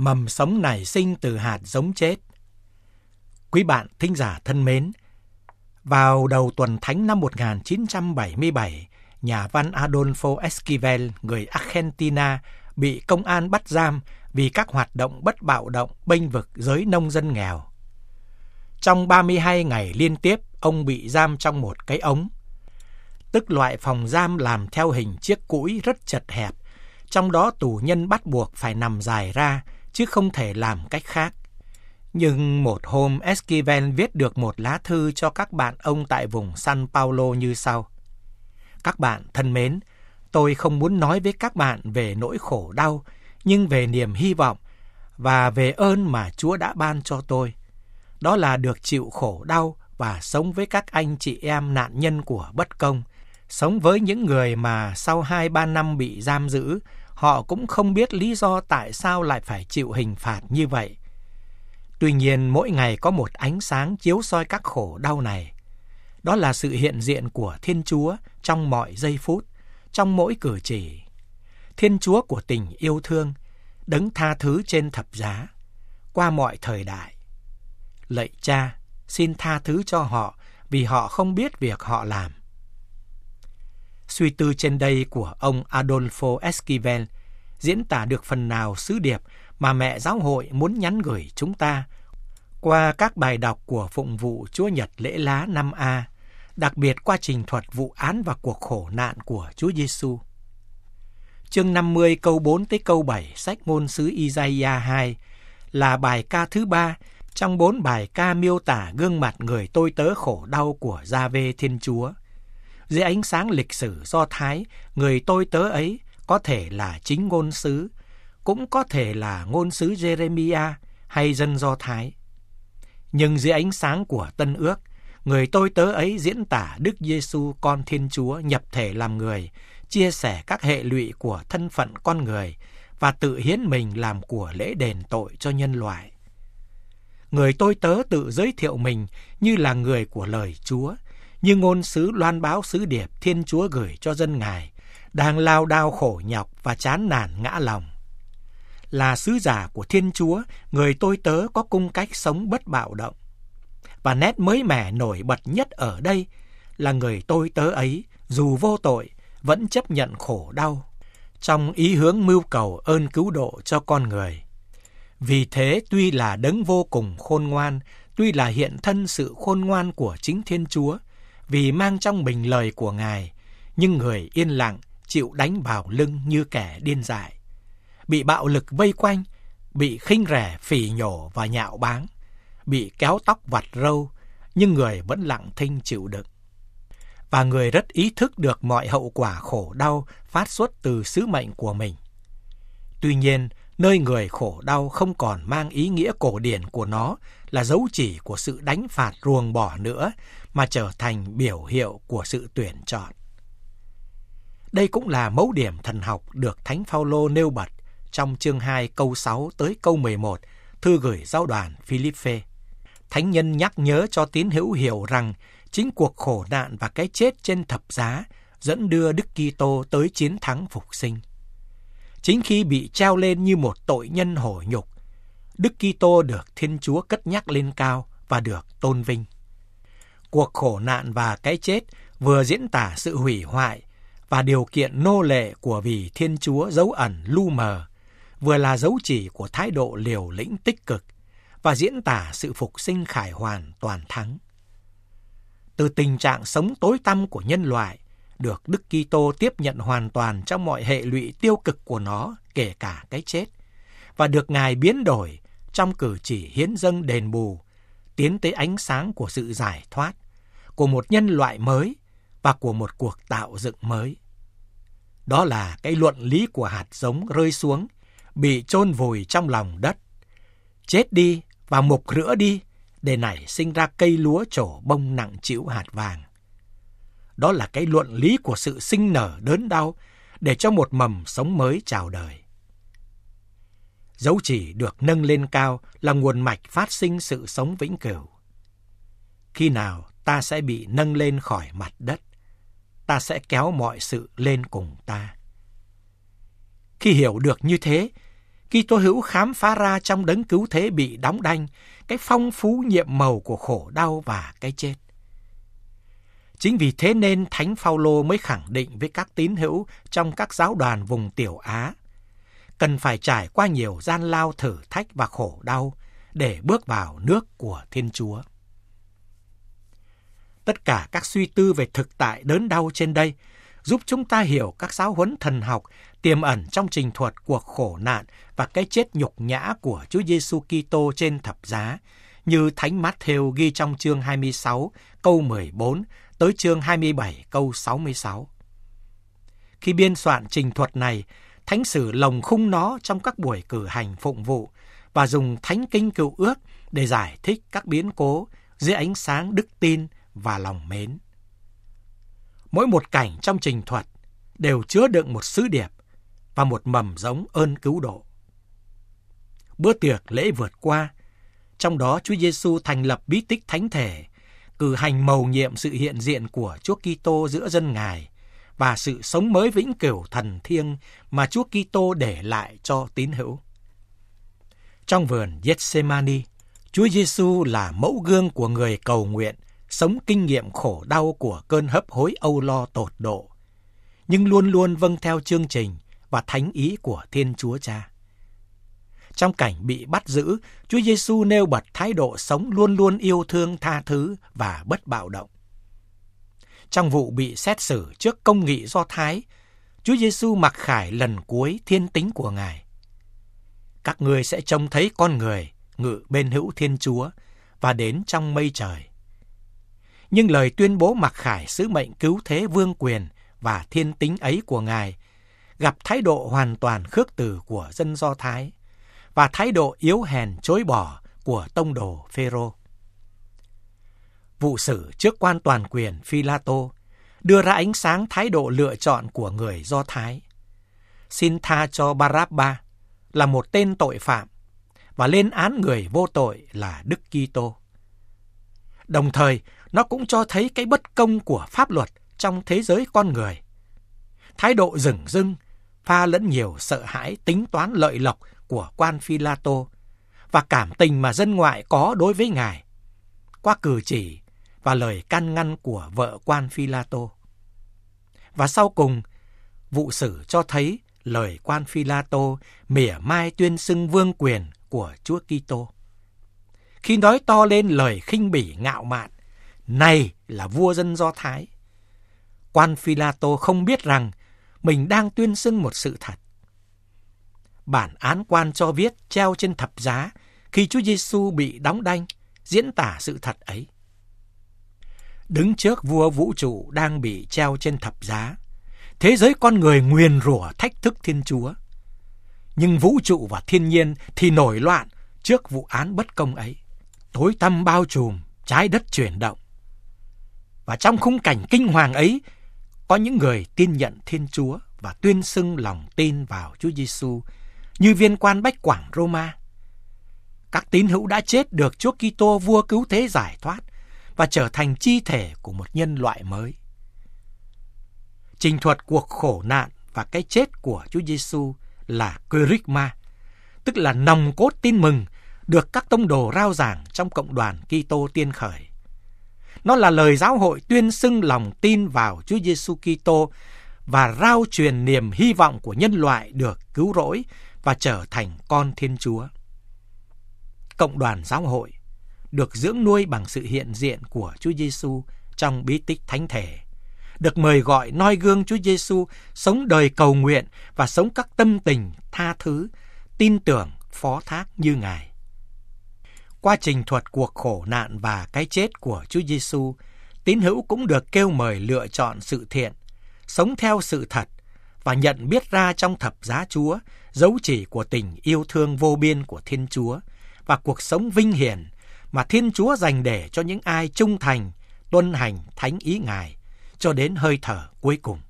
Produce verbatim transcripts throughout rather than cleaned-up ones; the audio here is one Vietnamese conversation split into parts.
Mầm sống nảy sinh từ hạt giống chết. Quý bạn thính giả thân mến, vào đầu tuần thánh năm một nghìn chín trăm bảy mươi bảy, nhà văn Adolfo Esquivel, người Argentina, bị công an bắt giam vì các hoạt động bất bạo động bênh vực giới nông dân nghèo. Trong ba mươi hai ngày liên tiếp, ông bị giam trong một cái ống, tức loại phòng giam làm theo hình chiếc cũi rất chật hẹp, trong đó tù nhân bắt buộc phải nằm dài ra, chứ không thể làm cách khác. Nhưng một hôm, Esquivel viết được một lá thư cho các bạn ông tại vùng San Paulo như sau. Các bạn thân mến, tôi không muốn nói với các bạn về nỗi khổ đau, nhưng về niềm hy vọng và về ơn mà Chúa đã ban cho tôi. Đó là được chịu khổ đau và sống với các anh chị em nạn nhân của bất công, sống với những người mà sau hai ba năm bị giam giữ, họ cũng không biết lý do tại sao lại phải chịu hình phạt như vậy. Tuy nhiên, mỗi ngày có một ánh sáng chiếu soi các khổ đau này. Đó là sự hiện diện của Thiên Chúa trong mọi giây phút, trong mỗi cử chỉ. Thiên Chúa của tình yêu thương, đấng tha thứ trên thập giá, qua mọi thời đại. Lạy Cha, xin tha thứ cho họ vì họ không biết việc họ làm. Suy tư trên đây của ông Adolfo Esquivel diễn tả được phần nào sứ điệp mà mẹ giáo hội muốn nhắn gửi chúng ta qua các bài đọc của phụng vụ Chúa Nhật lễ lá năm A, đặc biệt qua trình thuật vụ án và cuộc khổ nạn của Chúa Giêsu. Chương năm mươi câu bốn tới câu bảy sách ngôn sứ Isaiah hai là bài ca thứ ba trong bốn bài ca miêu tả gương mặt người tôi tớ khổ đau của Gia-vê Thiên Chúa. Dưới ánh sáng lịch sử Do Thái, người tôi tớ ấy có thể là chính ngôn sứ, cũng có thể là ngôn sứ Jeremiah hay dân Do Thái. Nhưng dưới ánh sáng của Tân Ước, người tôi tớ ấy diễn tả Đức Giêsu con Thiên Chúa nhập thể làm người, chia sẻ các hệ lụy của thân phận con người và tự hiến mình làm của lễ đền tội cho nhân loại. Người tôi tớ tự giới thiệu mình như là người của lời Chúa, như ngôn sứ loan báo sứ điệp Thiên Chúa gửi cho dân Ngài, đang lao đao khổ nhọc và chán nản ngã lòng. Là sứ giả của Thiên Chúa, người tôi tớ có cung cách sống bất bạo động. Và nét mới mẻ nổi bật nhất ở đây là người tôi tớ ấy, dù vô tội, vẫn chấp nhận khổ đau, trong ý hướng mưu cầu ơn cứu độ cho con người. Vì thế, tuy là đấng vô cùng khôn ngoan, tuy là hiện thân sự khôn ngoan của chính Thiên Chúa, vì mang trong mình lời của Ngài, nhưng người yên lặng, chịu đánh vào lưng như kẻ điên dại. Bị bạo lực vây quanh, bị khinh rẻ phỉ nhổ và nhạo báng, bị kéo tóc vặt râu, nhưng người vẫn lặng thinh chịu đựng. Và người rất ý thức được mọi hậu quả khổ đau phát xuất từ sứ mệnh của mình. Tuy nhiên, nơi người khổ đau không còn mang ý nghĩa cổ điển của nó là dấu chỉ của sự đánh phạt ruồng bỏ nữa, mà trở thành biểu hiệu của sự tuyển chọn. Đây cũng là mẫu điểm thần học được Thánh Phaolô nêu bật trong chương hai câu sáu tới câu mười một, thư gửi giáo đoàn Philippe. Thánh nhân nhắc nhớ cho tín hữu hiểu rằng chính cuộc khổ nạn và cái chết trên thập giá dẫn đưa Đức Kitô tới chiến thắng phục sinh. Chính khi bị treo lên như một tội nhân hổ nhục, Đức Kitô được Thiên Chúa cất nhắc lên cao và được tôn vinh. Cuộc khổ nạn và cái chết vừa diễn tả sự hủy hoại và điều kiện nô lệ của vì Thiên Chúa dấu ẩn lu mờ, vừa là dấu chỉ của thái độ liều lĩnh tích cực và diễn tả sự phục sinh khải hoàn toàn thắng. Từ tình trạng sống tối tăm của nhân loại, được Đức Kitô tiếp nhận hoàn toàn trong mọi hệ lụy tiêu cực của nó, kể cả cái chết, và được Ngài biến đổi trong cử chỉ hiến dâng đền bù, tiến tới ánh sáng của sự giải thoát, của một nhân loại mới và của một cuộc tạo dựng mới. Đó là cái luận lý của hạt giống rơi xuống, bị chôn vùi trong lòng đất, chết đi và mục rữa đi để nảy sinh ra cây lúa trổ bông nặng trĩu hạt vàng. Đó là cái luận lý của sự sinh nở đớn đau để cho một mầm sống mới chào đời. Dấu chỉ được nâng lên cao là nguồn mạch phát sinh sự sống vĩnh cửu. Khi nào ta sẽ bị nâng lên khỏi mặt đất, ta sẽ kéo mọi sự lên cùng ta. Khi hiểu được như thế, Kitô hữu khám phá ra trong đấng cứu thế bị đóng đanh cái phong phú nhiệm màu của khổ đau và cái chết. Chính vì thế nên Thánh Phaolô mới khẳng định với các tín hữu trong các giáo đoàn vùng Tiểu Á, cần phải trải qua nhiều gian lao thử thách và khổ đau để bước vào nước của Thiên Chúa. Tất cả các suy tư về thực tại đớn đau trên đây giúp chúng ta hiểu các giáo huấn thần học tiềm ẩn trong trình thuật cuộc khổ nạn và cái chết nhục nhã của Chúa Giêsu Kitô trên thập giá, như Thánh Mát-thêu ghi trong chương hai mươi sáu câu mười bốn tới chương hai mươi bảy câu sáu mươi sáu. Khi biên soạn trình thuật này, Thánh sử lồng khung nó trong các buổi cử hành phụng vụ và dùng Thánh kinh Cựu Ước để giải thích các biến cố dưới ánh sáng đức tin và lòng mến. Mỗi một cảnh trong trình thuật đều chứa đựng một sứ điệp và một mầm giống ơn cứu độ. Bữa tiệc lễ vượt qua, trong đó Chúa Giêsu thành lập bí tích thánh thể, cử hành mầu nhiệm sự hiện diện của Chúa Kitô giữa dân Ngài và sự sống mới vĩnh cửu thần thiêng mà Chúa Kitô để lại cho tín hữu. Trong vườn Gethsemane, Chúa Giêsu là mẫu gương của người cầu nguyện, sống kinh nghiệm khổ đau của cơn hấp hối âu lo tột độ, nhưng luôn luôn vâng theo chương trình và thánh ý của Thiên Chúa Cha. Trong cảnh bị bắt giữ, Chúa Giêsu nêu bật thái độ sống luôn luôn yêu thương, tha thứ và bất bạo động. Trong vụ bị xét xử trước công nghị Do Thái, Chúa Giêsu mặc khải lần cuối thiên tính của Ngài. Các ngươi sẽ trông thấy con người ngự bên hữu Thiên Chúa và đến trong mây trời. Nhưng lời tuyên bố mặc khải sứ mệnh cứu thế vương quyền và thiên tính ấy của Ngài gặp thái độ hoàn toàn khước từ của dân Do Thái và thái độ yếu hèn chối bỏ của tông đồ Phêrô. Vụ xử trước quan toàn quyền Phi-la-tô đưa ra ánh sáng thái độ lựa chọn của người Do Thái. Xin tha cho Ba-ráp-ba là một tên tội phạm và lên án người vô tội là Đức Kitô. Đồng thời, nó cũng cho thấy cái bất công của pháp luật trong thế giới con người. Thái độ dửng dưng, pha lẫn nhiều sợ hãi tính toán lợi lộc của quan Phi-la-tô và cảm tình mà dân ngoại có đối với Ngài, qua cử chỉ và lời can ngăn của vợ quan Phi-la-tô. Và sau cùng, vụ xử cho thấy lời quan Phi-la-tô mỉa mai tuyên xưng vương quyền của Chúa Kitô. Khi nói to lên lời khinh bỉ ngạo mạn, này là vua dân Do Thái, quan Phi-la-tô không biết rằng mình đang tuyên xưng một sự thật. Bản án quan cho viết treo trên thập giá khi Chúa Giêsu bị đóng đanh, diễn tả sự thật ấy. Đứng trước vua vũ trụ đang bị treo trên thập giá, thế giới con người nguyền rủa thách thức Thiên Chúa. Nhưng vũ trụ và thiên nhiên thì nổi loạn trước vụ án bất công ấy. Tối tăm bao trùm, trái đất chuyển động. Và trong khung cảnh kinh hoàng ấy, có những người tin nhận Thiên Chúa và tuyên xưng lòng tin vào Chúa Giêsu như viên quan bách quảng Roma. Các tín hữu đã chết được Chúa Kitô vua cứu thế giải thoát và trở thành chi thể của một nhân loại mới. Trình thuật cuộc khổ nạn và cái chết của Chúa Giêsu là kerygma, tức là nòng cốt tin mừng được các tông đồ rao giảng trong cộng đoàn Kitô tiên khởi. Nó là lời giáo hội tuyên xưng lòng tin vào Chúa Giêsu Kitô và rao truyền niềm hy vọng của nhân loại được cứu rỗi và trở thành con Thiên Chúa. Cộng đoàn giáo hội được dưỡng nuôi bằng sự hiện diện của Chúa Giêsu trong bí tích thánh thể, được mời gọi noi gương Chúa Giêsu sống đời cầu nguyện và sống các tâm tình tha thứ, tin tưởng, phó thác như Ngài. Qua trình thuật cuộc khổ nạn và cái chết của Chúa Giêsu, tín hữu cũng được kêu mời lựa chọn sự thiện, sống theo sự thật và nhận biết ra trong thập giá Chúa dấu chỉ của tình yêu thương vô biên của Thiên Chúa và cuộc sống vinh hiển mà Thiên Chúa dành để cho những ai trung thành, tuân hành thánh ý Ngài cho đến hơi thở cuối cùng.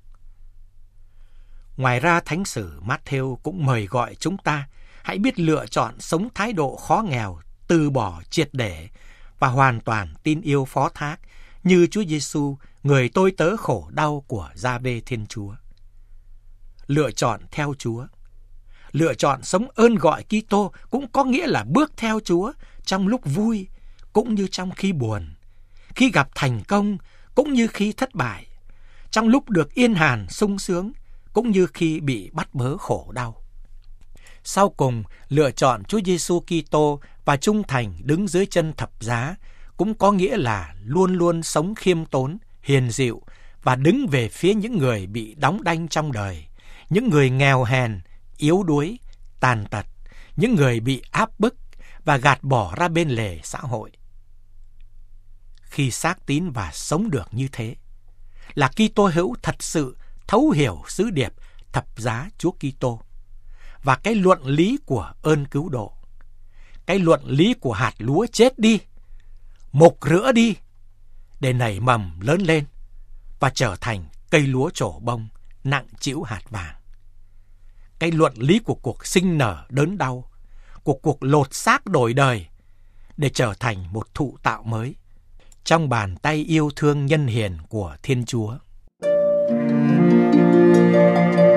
Ngoài ra, Thánh sử Mát-thêu cũng mời gọi chúng ta hãy biết lựa chọn sống thái độ khó nghèo, từ bỏ triệt để và hoàn toàn tin yêu phó thác như Chúa Giêsu, người tôi tớ khổ đau của Gia-vê Thiên Chúa. Lựa chọn theo Chúa, lựa chọn sống ơn gọi Kitô cũng có nghĩa là bước theo Chúa trong lúc vui cũng như trong khi buồn, khi gặp thành công cũng như khi thất bại, trong lúc được yên hàn sung sướng cũng như khi bị bắt bớ khổ đau. Sau cùng, lựa chọn Chúa Giêsu Kitô và trung thành đứng dưới chân thập giá cũng có nghĩa là luôn luôn sống khiêm tốn, hiền dịu và đứng về phía những người bị đóng đanh trong đời, những người nghèo hèn, yếu đuối, tàn tật, những người bị áp bức và gạt bỏ ra bên lề xã hội. Khi xác tín và sống được như thế, là Kitô hữu thật sự thấu hiểu sứ điệp thập giá Chúa Kitô và cái luận lý của ơn cứu độ, cái luận lý của hạt lúa chết đi, mục rữa đi để nảy mầm lớn lên và trở thành cây lúa trổ bông nặng trĩu hạt vàng. Cái luận lý của cuộc sinh nở đớn đau, của cuộc lột xác đổi đời để trở thành một thụ tạo mới trong bàn tay yêu thương nhân hiền của Thiên Chúa.